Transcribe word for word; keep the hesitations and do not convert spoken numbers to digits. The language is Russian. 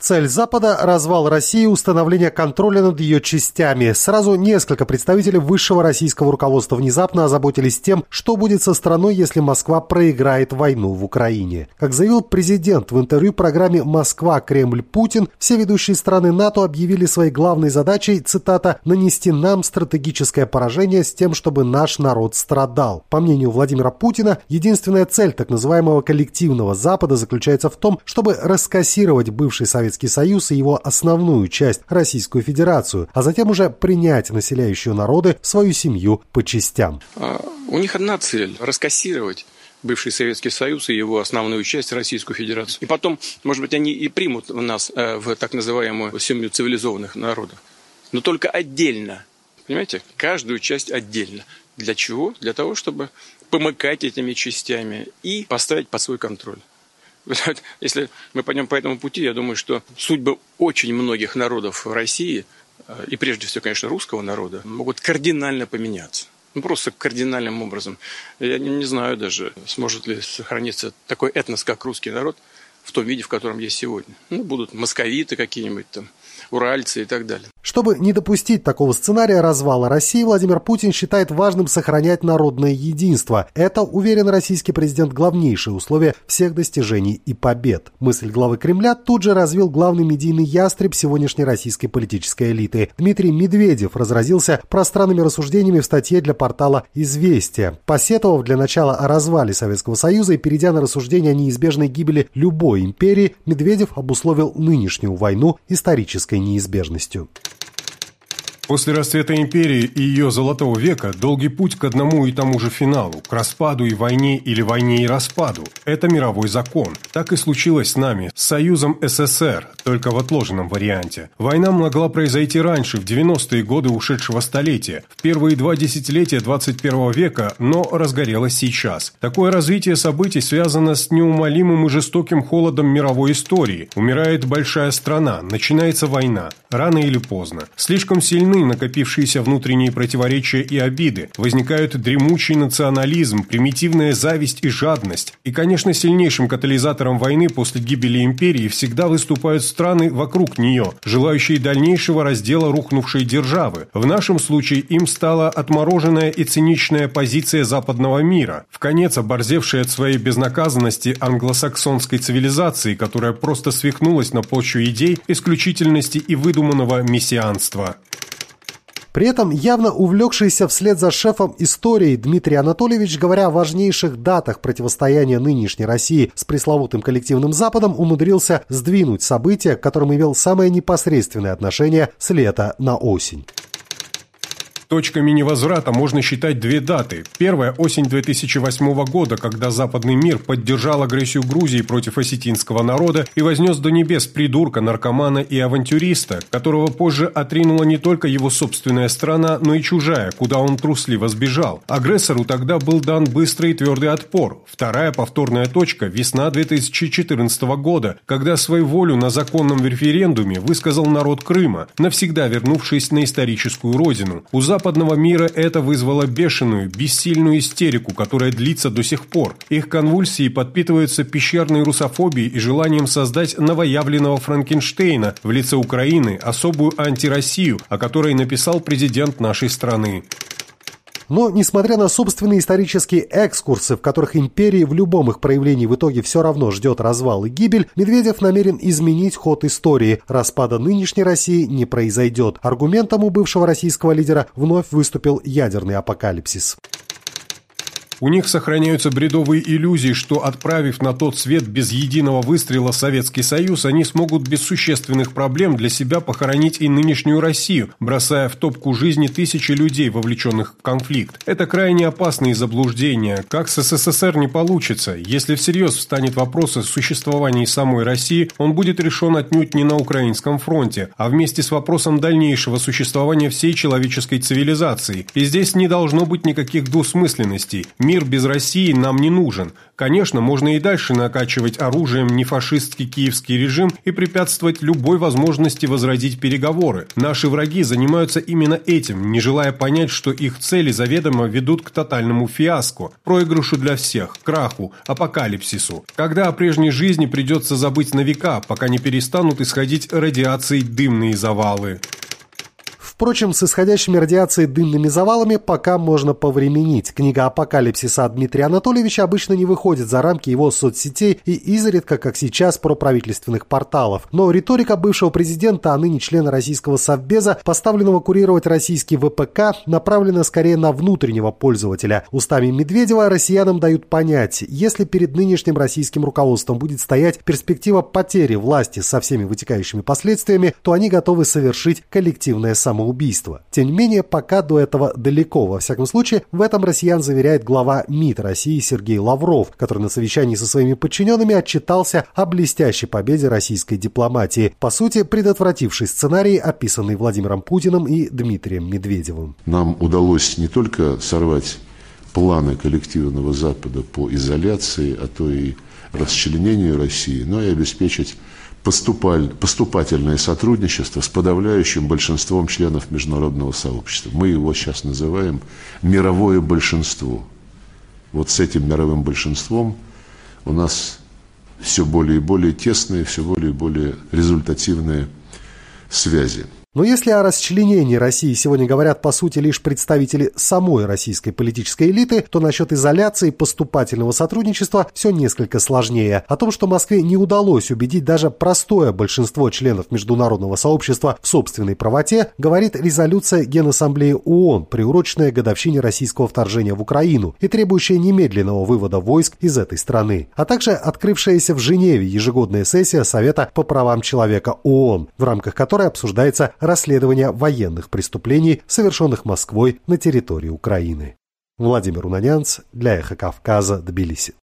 Цель Запада – развал России и установление контроля над ее частями. Сразу несколько представителей высшего российского руководства внезапно озаботились тем, что будет со страной, если Москва проиграет войну в Украине. Как заявил президент в интервью программе «Москва, Кремль, Путин», все ведущие страны НАТО объявили своей главной задачей, цитата, «нанести нам стратегическое поражение с тем, чтобы наш народ страдал». По мнению Владимира Путина, единственная цель так называемого коллективного Запада заключается в том, чтобы раскассировать бывший Советский Союз и его основную часть, Российскую Федерацию, а затем уже принять населяющие народы в свою семью по частям. А, у них одна цель – раскассировать бывший Советский Союз и его основную часть, Российскую Федерацию. И потом, может быть, они и примут нас э, в так называемую семью цивилизованных народов. Но только отдельно. Понимаете? Каждую часть отдельно. Для чего? Для того, чтобы помыкать этими частями и поставить под свой контроль. Если мы пойдем по этому пути, я думаю, что судьбы очень многих народов в России, и прежде всего, конечно, русского народа, могут кардинально поменяться. Ну, просто кардинальным образом. Я не, не знаю даже, сможет ли сохраниться такой этнос, как русский народ, в том виде, в котором есть сегодня. Ну, будут московиты какие-нибудь там, уральцы и так далее. Чтобы не допустить такого сценария развала России, Владимир Путин считает важным сохранять народное единство. Это, уверен российский президент, главнейшее условие всех достижений и побед. Мысль главы Кремля тут же развил главный медийный ястреб сегодняшней российской политической элиты. Дмитрий Медведев разразился пространными рассуждениями в статье для портала «Известия». Посетовав для начала о развале Советского Союза и перейдя на рассуждения о неизбежной гибели любой империи, Медведев обусловил нынешнюю войну исторической неизбежностью. После расцвета империи и ее золотого века долгий путь к одному и тому же финалу, к распаду и войне или войне и распаду. Это мировой закон. Так и случилось с нами, с Союзом СССР, только в отложенном варианте. Война могла произойти раньше, в девяностые годы ушедшего столетия, в первые два десятилетия двадцать первого века, но разгорелась сейчас. Такое развитие событий связано с неумолимым и жестоким холодом мировой истории. Умирает большая страна, начинается война. Рано или поздно. Слишком сильны накопившиеся внутренние противоречия и обиды, возникают дремучий национализм, примитивная зависть и жадность. И, конечно, сильнейшим катализатором войны после гибели империи всегда выступают страны вокруг нее, желающие дальнейшего раздела рухнувшей державы. В нашем случае им стала отмороженная и циничная позиция западного мира, вконец оборзевшая от своей безнаказанности англосаксонской цивилизации, которая просто свихнулась на почве идей исключительности и выдуманного мессианства. При этом явно увлекшийся вслед за шефом истории Дмитрий Анатольевич, говоря о важнейших датах противостояния нынешней России с пресловутым коллективным Западом, умудрился сдвинуть события, к которым имел самое непосредственное отношение с лета на осень. Точками невозврата можно считать две даты. Первая – осень две тысячи восьмого года, когда западный мир поддержал агрессию Грузии против осетинского народа и вознес до небес придурка, наркомана и авантюриста, которого позже отринула не только его собственная страна, но и чужая, куда он трусливо сбежал. Агрессору тогда был дан быстрый и твердый отпор. Вторая повторная точка – весна две тысячи четырнадцатого года, когда свою волю на законном референдуме высказал народ Крыма, навсегда вернувшись на историческую родину. У западного мира это вызвало бешеную, бессильную истерику, которая длится до сих пор. Их конвульсии подпитываются пещерной русофобией и желанием создать новоявленного Франкенштейна в лице Украины, особую антироссию, о которой написал президент нашей страны. Но, несмотря на собственные исторические экскурсы, в которых империи в любом их проявлении в итоге все равно ждет развал и гибель, Медведев намерен изменить ход истории. Распада нынешней России не произойдет. Аргументом у бывшего российского лидера вновь выступил ядерный апокалипсис. У них сохраняются бредовые иллюзии, что, отправив на тот свет без единого выстрела Советский Союз, они смогут без существенных проблем для себя похоронить и нынешнюю Россию, бросая в топку жизни тысячи людей, вовлеченных в конфликт. Это крайне опасные заблуждения. Как с СССР не получится. Если всерьез встанет вопрос о существовании самой России, он будет решен отнюдь не на украинском фронте, а вместе с вопросом дальнейшего существования всей человеческой цивилизации. И здесь не должно быть никаких двусмысленностей. Мир без России нам не нужен. Конечно, можно и дальше накачивать оружием нефашистский киевский режим и препятствовать любой возможности возродить переговоры. Наши враги занимаются именно этим, не желая понять, что их цели заведомо ведут к тотальному фиаско, проигрышу для всех, краху, апокалипсису. Когда о прежней жизни придется забыть на века, пока не перестанут исходить радиацией дымные завалы. Впрочем, с исходящими радиацией дымными завалами пока можно повременить. Книга «Апокалипсиса» Дмитрия Анатольевича обычно не выходит за рамки его соцсетей и изредка, как сейчас, проправительственных порталов. Но риторика бывшего президента, а ныне члена российского Совбеза, поставленного курировать российский вэ пэ ка, направлена скорее на внутреннего пользователя. Устами Медведева россиянам дают понять, если перед нынешним российским руководством будет стоять перспектива потери власти со всеми вытекающими последствиями, то они готовы совершить коллективное самоубийство. Убийства. Тем не менее, пока до этого далеко. Во всяком случае, в этом россиян заверяет глава МИД России Сергей Лавров, который на совещании со своими подчиненными отчитался о блестящей победе российской дипломатии, по сути, предотвративший сценарий, описанный Владимиром Путиным и Дмитрием Медведевым. Нам удалось не только сорвать планы коллективного Запада по изоляции, а то и расчленению России, но и обеспечить поступательное сотрудничество с подавляющим большинством членов международного сообщества. Мы его сейчас называем мировое большинство. Вот с этим мировым большинством у нас все более и более тесные, все более и более результативные связи. Но если о расчленении России сегодня говорят, по сути, лишь представители самой российской политической элиты, то насчет изоляции и поступательного сотрудничества все несколько сложнее. О том, что Москве не удалось убедить даже простое большинство членов международного сообщества в собственной правоте, говорит резолюция Генассамблеи ООН, приуроченная к годовщине российского вторжения в Украину и требующая немедленного вывода войск из этой страны, а также открывшаяся в Женеве ежегодная сессия Совета по правам человека ООН, в рамках которой обсуждается расследования военных преступлений, совершенных Москвой на территории Украины. Владимир Унанянц для Эхо Кавказа, Тбилиси.